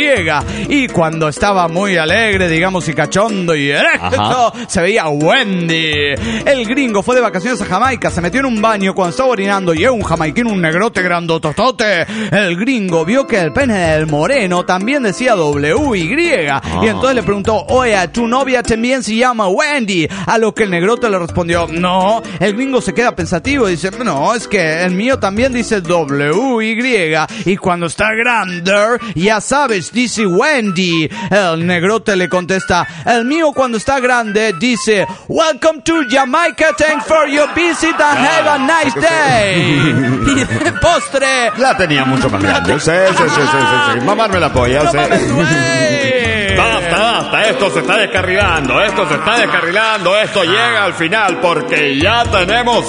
Y cuando estaba muy alegre, digamos, y cachondo y erecto, se veía Wendy. El gringo fue de vacaciones a Jamaica, se metió en un baño cuando estaba orinando y era un jamaiquín, un negrote grandototote. El gringo vio que el pene del moreno también decía W Y. Y entonces le preguntó, oye, tu novia también se llama Wendy. A lo que el negrote le respondió, no. El gringo se queda pensativo y dice, no, es que el mío también dice W Y. Y cuando está grande, ya sabes, dice Wendy. El negrote le contesta, el mío cuando está grande dice, welcome to Jamaica, thanks for your visit and have a nice day. Y de postre... La tenía mucho más grande. Sí, sí, sí, sí, sí, sí. Mamarme la polla, No sí. mames, güey. Basta, basta, esto se está descarrilando, esto se está descarrilando, esto llega al final porque ya tenemos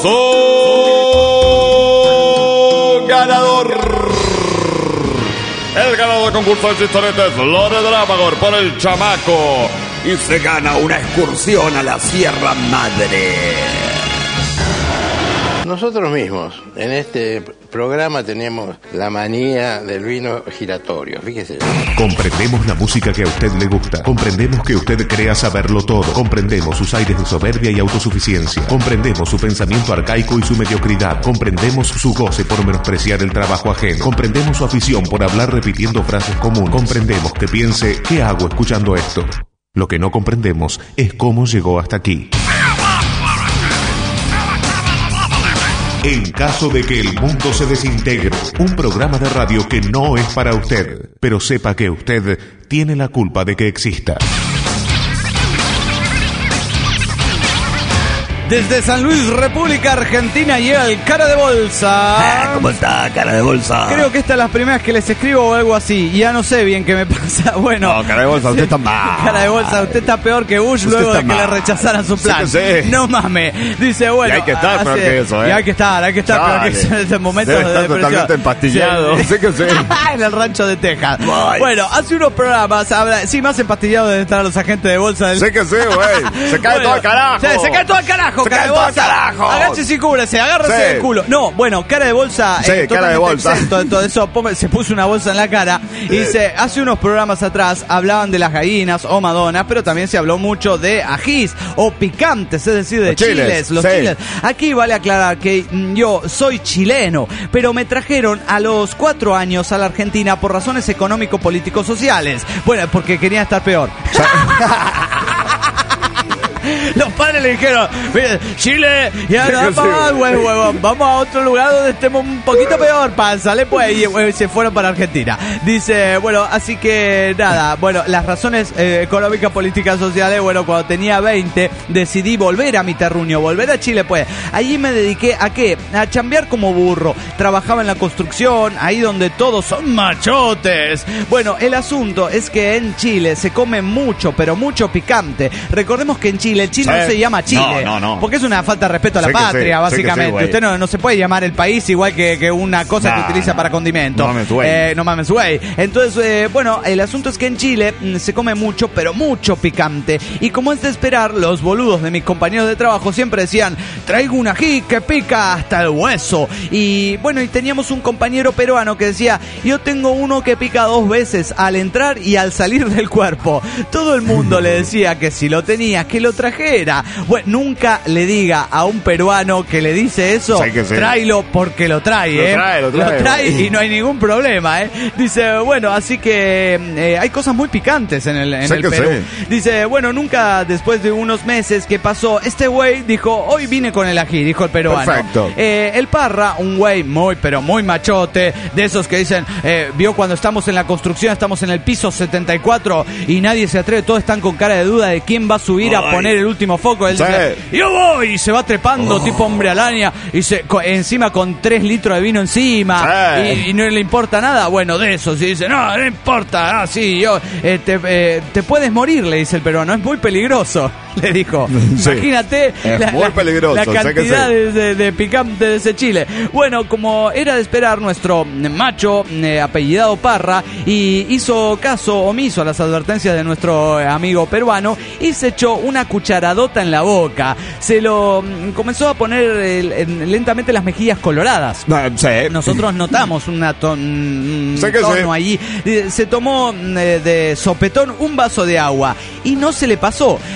un ganador. El ganador del concurso de chistoretes, Lore Drámagor por el chamaco. Y se gana una excursión a la Sierra Madre. Nosotros mismos, en este programa tenemos la manía del vino giratorio, fíjese. Comprendemos la música que a usted le gusta. Comprendemos que usted crea saberlo todo. Comprendemos sus aires de soberbia y autosuficiencia. Comprendemos su pensamiento arcaico y su mediocridad. Comprendemos su goce por menospreciar el trabajo ajeno. Comprendemos su afición por hablar repitiendo frases comunes. Comprendemos que piense, ¿qué hago escuchando esto? Lo que no comprendemos es cómo llegó hasta aquí. En caso de que el mundo se desintegre, un programa de radio que no es para usted, pero sepa que usted tiene la culpa de que exista. Desde San Luis, República Argentina, llega el Cara de Bolsa. ¿Cómo está, Cara de Bolsa? Creo que esta es las primeras que les escribo o algo así. Ya no sé bien qué me pasa. Bueno. No, Cara de Bolsa, usted está mal. Cara de Bolsa, usted está peor que Bush Usted luego de está que mal. le rechazaran su plan. Sí que sí. No mames. Dice, bueno. Y hay que estar hace- peor que eso, ¿eh? Y hay que estar, hay que estar peor que Dale. eso en este momento Debe de estar depresión. totalmente empastillado. Sí. Sí que sí. En el rancho de Texas. Ay. Bueno, hace unos programas habla. Sí, más empastillado deben estar los agentes de bolsa del. Sí que sí, güey. Se cae Bueno, todo al carajo. sí, se cae todo al carajo, Se cara cae de todo al bolsa. carajo. Agáchese y cúbrese, agárrese Sí. del culo. No, bueno, cara de bolsa. Sí, eh, cara de totalmente bolsa. exento de todo eso. Pome- Se puso una bolsa en la cara. Y dice, hace unos programas atrás hablaban de las gallinas o madonas, pero también se habló mucho de ajís o picantes, es decir, de Los chiles, chiles, los sí. chiles. Aquí vale aclarar que mm, yo soy chileno, pero me trajeron a los cuatro años a la Argentina por razones económico-político-sociales. Bueno, porque quería estar peor. Los padres le dijeron, mire, Chile, ya no Sí, vamos, sí. huevo, huevo, vamos a otro lugar donde estemos un poquito peor, pásale pues, y huevo, se fueron para Argentina. Dice, bueno, así que nada, bueno, las razones eh, económicas, políticas, sociales, bueno, cuando tenía veinte, decidí volver a mi terruño, volver a Chile pues. Allí me dediqué a qué, a chambear como burro, trabajaba en la construcción, ahí donde todos son machotes. Bueno, el asunto es que en Chile se come mucho, pero mucho picante. Recordemos que en Chile el chino Sí. no se llama Chile. No, no, no. Porque es una falta de respeto a la Sí que sí, patria, sí que básicamente. sí, güey. Usted no, no se puede llamar el país igual que, que una cosa Nah, que utiliza para condimento. no mames, güey. Eh, no mames, güey. Entonces, eh, bueno, el asunto es que en Chile mm, se come mucho, pero mucho picante. Y como es de esperar, los boludos de mis compañeros de trabajo siempre decían, traigo un ají que pica hasta el hueso. Y bueno, y teníamos un compañero peruano que decía, yo tengo uno que pica dos veces al entrar y al salir del cuerpo. Todo el mundo le decía que si lo tenía, que lo trajera. Bueno, nunca le diga a un peruano que le dice eso, Sí que sí. tráelo porque lo trae, Lo ¿eh? trae, lo trae. y no hay ningún problema, ¿eh? Dice, bueno, así que eh, hay cosas muy picantes en el, en Sí el que Perú. sí. Dice, bueno, nunca después de unos meses que pasó, este güey dijo, hoy vine con el ají, dijo el peruano. Perfecto. Eh, el Parra, un güey muy, pero muy machote, de esos que dicen, eh, vio cuando estamos en la construcción, estamos en el piso setenta y cuatro y nadie se atreve, todos están con cara de duda de quién va a subir a Ay. poner el último foco. Él Sí. dice, yo voy, y se va trepando tipo hombre araña, y se, co- encima con tres litros de vino encima, Sí. y, y no le importa nada. Bueno, de eso, si dice, no, no importa, ah, sí, yo, eh, te, eh, te puedes morir, le dice el peruano, es muy peligroso, le dijo. Sí. Imagínate Es muy peligroso, la sé que cantidad sí. de, de, de picante de ese chile. Bueno, como era de esperar, nuestro macho eh, apellidado Parra y hizo caso omiso a las advertencias de nuestro eh, amigo peruano y se echó una cucharadota en la boca. Se lo mm, comenzó a poner el- en- lentamente las mejillas coloradas. No, sí. Nosotros notamos una ton, un Sé que tono sí. allí. Eh, Se tomó mm, eh, de sopetón un vaso de agua y no se le pasó. A eso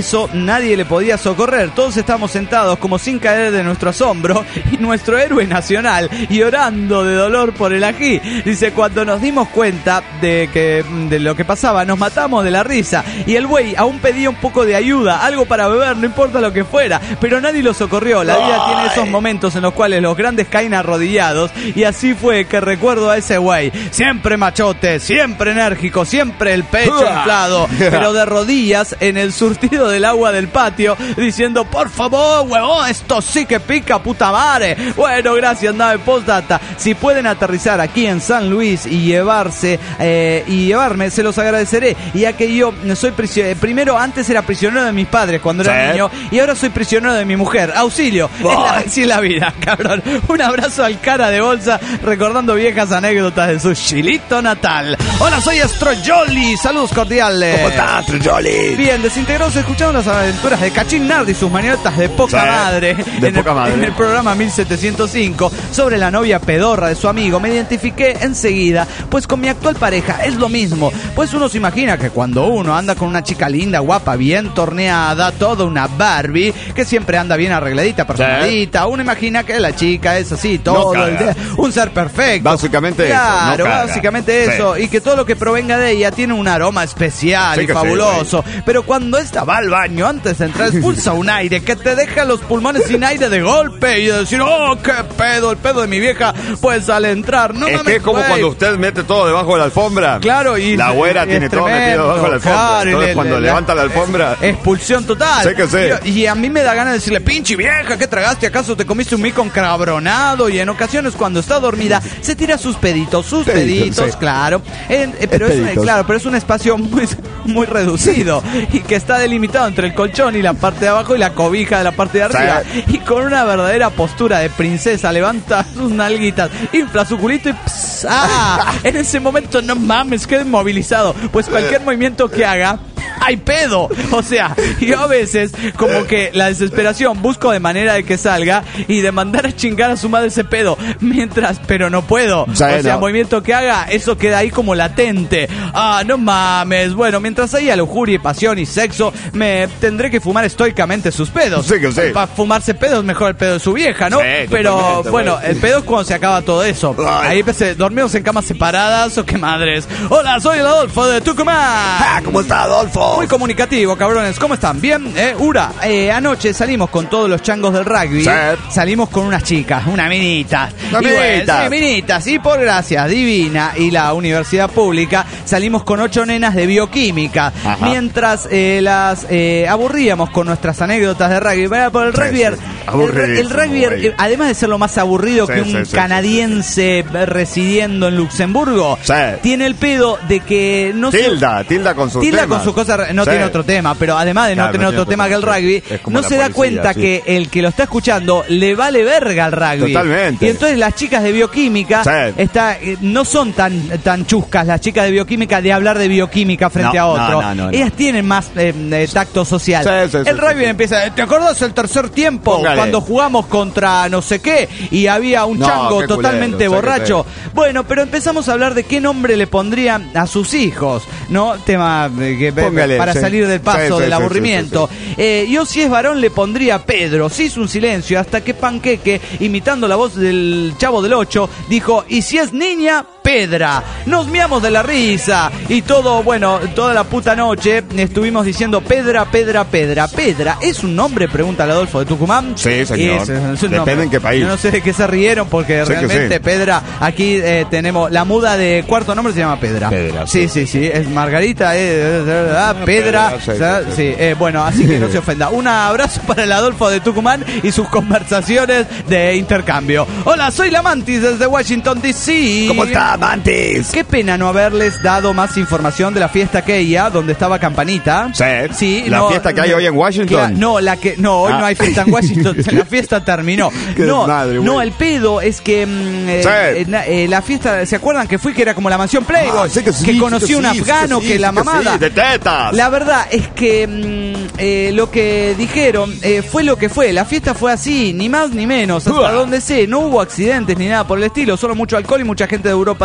eso nadie le podía socorrer. Todos estábamos sentados como sin caer de nuestro asombro y nuestro héroe nacional llorando de dolor por el ají. Dice, cuando nos dimos cuenta de que de lo que pasaba, nos matamos de la risa y el güey aún pedía un poco de ayuda, algo para beber, no importa lo que fuera, pero nadie lo socorrió. La vida tiene esos momentos en los cuales los grandes caen arrodillados y así fue que recuerdo a ese güey, siempre machote, siempre enérgico, siempre el pecho inflado, pero de rodillas en el surtido del agua del patio, diciendo, por favor, huevón, esto sí que pica, puta madre. Bueno, gracias, nave postdata. Si pueden aterrizar aquí en San Luis y llevarse eh, y llevarme, se los agradeceré, ya que yo soy prisionero. Primero, antes era prisionero de mis padres cuando era ¿Sí? niño y ahora soy prisionero de mi mujer. Auxilio, es la, así es la vida, cabrón. Un abrazo al cara de bolsa, recordando viejas anécdotas de su chilito natal. Hola, soy Astroyoli, saludos cordiales. ¿Cómo estás, Astroyoli? Bien, desintegrados, escucharon las aventuras de Cachín Nardi y sus marionetas de poca Sí, madre, de en, poca el, madre. en el programa mil setecientos cinco sobre la novia pedorra de su amigo. Me identifiqué enseguida, pues con mi actual pareja es lo mismo. Pues uno se imagina que cuando uno anda con una chica linda, guapa, bien torneada, toda una Barbie, que siempre anda bien arregladita, personalita, uno imagina que la chica es así, todo No el caga. día, un ser perfecto. Básicamente claro, eso, no caga. básicamente Sí. eso, y que todo lo que provenga de ella tiene un aroma especial Sí y que sí, fabuloso. Pero cuando esta va al baño, antes de entrar, expulsa un aire que te deja los pulmones sin aire de golpe y de decir, oh, qué pedo, el pedo de mi vieja, pues al entrar, no Es mames, que es como güey. cuando usted mete todo debajo de la alfombra. Claro, y la güera y tiene es todo metido tremendo, debajo de la alfombra. claro, y Entonces, le- cuando le- levanta la alfombra. Expulsión total. Sé que sé. Y, y a mí me da ganas de decirle, pinche vieja, ¿qué tragaste? ¿Acaso te comiste un mico encabronado? Y en ocasiones cuando está dormida se tira sus peditos, sus Peditos, peditos, sí. claro. En- eh, pero es, Peditos. claro, pero es un espacio muy, muy reducido y que está delimitado entre el colchón y la parte de abajo y la cobija de la parte de arriba. Y con una verdadera postura de princesa levanta sus nalguitas, infla su culito y ps, ¡ah! En ese momento, no mames, queda inmovilizado. Pues cualquier movimiento que haga, ¡hay pedo! O sea, yo a veces, como que la desesperación, busco de manera de que salga y de mandar a chingar a su madre ese pedo. Mientras, pero no puedo. Sí, o sea, no. movimiento que haga, eso queda ahí como latente. ¡Ah, no mames! Bueno, mientras haya lujuria y pasión y sexo, me tendré que fumar estoicamente sus pedos. Sí, que sí. Para fumarse pedos, mejor el pedo de su vieja, ¿no? Sí, pero, totalmente, bueno, güey. el pedo es cuando se acaba todo eso. Ay. Ahí empecé, dormimos en camas separadas o qué madres. Hola, soy el Adolfo de Tucumán. Ah, ¿cómo está, Adolfo? Muy comunicativo, cabrones. ¿Cómo están? ¿Bien? ¿Eh? Ura, eh, anoche salimos con todos los changos del rugby. Sí. Salimos con unas chicas, una minita. Una Y bueno, minita. sí, minitas. Y por gracias, Divina y la Universidad Pública, salimos con ocho nenas de bioquímica. Ajá. Mientras eh, las eh, aburríamos con nuestras anécdotas de rugby. Bueno, por el Sí, rugby, sí. el, Aburridísimo, el rugby, güey. eh, además de ser lo más aburrido Sí, que un sí, sí, canadiense residiendo en Luxemburgo, Sí. tiene el pedo de que no se- Tilda, Tilda con sus Tilda temas. con sus cosas, no Sí. tiene otro tema, pero además de no Claro, tener no otro tiene tema que el otro rugby, tema. Es como no la se da policía, cuenta sí. que el que lo está escuchando le vale verga al rugby. Totalmente. Y entonces las chicas de bioquímica Sí. está, eh, no son tan, tan chuscas las chicas de bioquímica de hablar de bioquímica frente No, a otro. no, no, no, no. Ellas tienen más eh, eh, tacto social. Sí, sí, sí, el sí, rugby sí. empieza, ¿te acordás el tercer tiempo? Póngale. Cuando jugamos contra no sé qué y había un No, chango qué totalmente culero, borracho. Bueno, pero empezamos a hablar de qué nombre le pondrían a sus hijos, ¿no? Tema eh, que, Póngale, para sí. salir del paso Sí, sí, del sí, aburrimiento. Eh, yo si es varón le pondría Pedro. Se hizo un silencio hasta que Panqueque, imitando la voz del Chavo del Ocho, dijo, y si es niña, Pedra. Nos miamos de la risa y todo, bueno, toda la puta noche estuvimos diciendo Pedra, Pedra, Pedra. Pedra, ¿es un nombre? Pregunta el Adolfo de Tucumán. Sí, señor. Es, es un Depende nombre. en qué país. Yo no sé de qué se rieron porque Sé que realmente sí. Pedra, aquí eh, tenemos, la muda de cuarto nombre se llama Pedra. Pedra, Sí, sí, sí, es Margarita, eh, eh, eh, ah, Pedra, Pedra, sí, o sea, sí, sí. sí, eh, bueno, así que no se ofenda. Un abrazo para el Adolfo de Tucumán y sus conversaciones de intercambio. Hola, soy la Mantis desde Washington, D C ¿Cómo está, Mantis? Qué pena no haberles dado más información de la fiesta aquella donde estaba Campanita. Sí. ¿La fiesta que hay hoy en Washington? Cla- no, la que no, hoy Ah. no hay fiesta en Washington. La fiesta terminó. Qué No, desmadre, güey. no, el pedo es que mm, eh, Sí. eh, na- eh, la fiesta, ¿se acuerdan que fui que era como la mansión Playboy? Ah, sí que sí, sí conocí que un sí, sí que afgano sí, que sí la que mamada. sí, de tetas. La verdad es que mm, eh, lo que dijeron eh, fue lo que fue. La fiesta fue así, ni más ni menos. Hasta Uah. donde sé, no hubo accidentes ni nada por el estilo. Solo mucho alcohol y mucha gente de Europa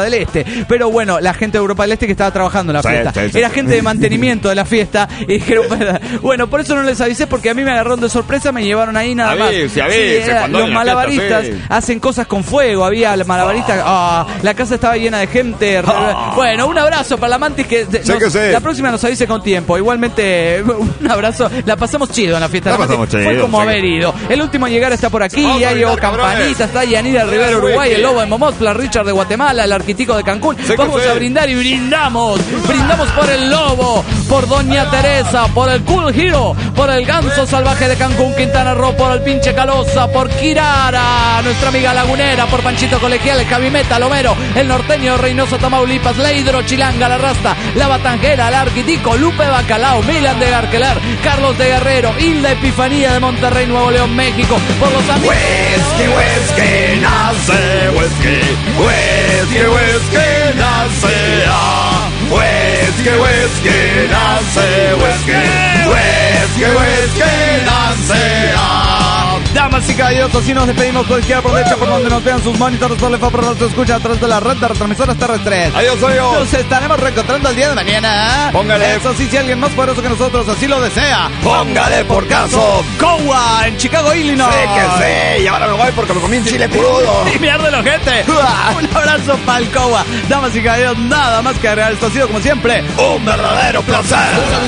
del Este. Pero bueno, la gente de Europa del Este que estaba trabajando en la Sí, fiesta. sí, sí. Era gente de mantenimiento de la fiesta. Y dijeron, bueno, por eso no les avisé, porque a mí me agarraron de sorpresa, me llevaron ahí nada más. Avise, avise, era- cuando los hay una malabaristas fiesta, sí. hacen cosas con fuego. Había malabaristas. Ah, la casa estaba llena de gente. Ah. Bueno, un abrazo para la Mantis que, Sí nos- que sí. la próxima nos avise con tiempo. Igualmente, un abrazo. La pasamos chido en la fiesta. La de Mantis. pasamos Fue chido, como sí. haber ido. El último en llegar está por aquí. Vamos Ya a llegó brindar, cabrones. Campanita, está Yanira Rivera, Uruguay, el Lobo de Momotla, Richard de Guatemala, el Arquitico de Cancún. Sí que Vamos sí. a brindar y brindamos. Brindamos por el Lobo, por Doña Teresa, por el Cool Hero, por el Ganso Salvaje de Cancún, Quintana Roo, por el Pinche Calosa, por Kirara, nuestra amiga lagunera, por Panchito Colegial, el Cabimeta, Lomero, el Norteño, Reynoso, Tamaulipas, la Hidro, Chilanga, la Rasta, la Batanjera, el Arquitico, Lupe Bacalao, Milan de Garquelar, Carlos de Guerrero, Hilda Epifanía de Monterrey, Nuevo León, México, por los amigos. Whisky, whisky, nace whisky. Whisky, whisky, nace ah. Whisky, whisky, nace whisky. Whisky, whisky, nace ah. Damas y caballeros, así nos despedimos por izquierda, por derecha, por donde nos vean sus monitores, por lefo, por nos escucha a través de la red de retransmisoras terrestres. Adiós, adiós. Nos estaremos reencontrando el día de mañana. Póngale. Eso sí, si alguien más poderoso que nosotros así lo desea. Póngale por caso. Cowa, en Chicago, Illinois. Sí que sí. Y ahora me voy porque me comí un chile crudo. Y mierda el ojete. Un abrazo para el Cowa. Damas y caballeros, nada más que agregar. Esto ha sido como siempre Un verdadero placer.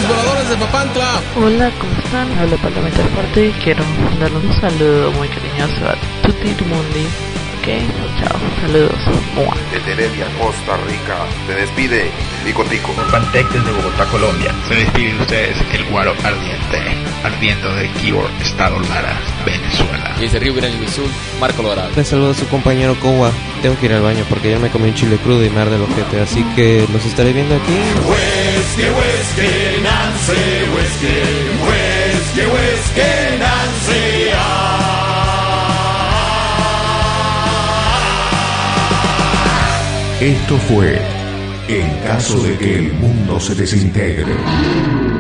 Hola, ¿cómo están? Hablo Parlamento Fuerte y quiero darles un saludo muy cariñoso a Tutti Mundi. Ok, chao, saludos. Mua. Desde Heredia, Costa Rica, se despide Tico Tico. Pantec desde Bogotá, Colombia. Se despide de ustedes el Guaro Ardiente, ardiendo de Kibor, Estado Lara, Venezuela. Y desde Río Grande do Sul, Marco Logrado. Le saludo a su compañero Kowa. Tengo que ir al baño porque ya me comí un chile crudo y me arde el ojete, así que los estaré viendo aquí. Whisky, whisky, Nancy, whisky. Whisky, whisky, Nancy, ah. Esto fue En caso de que el mundo se desintegre.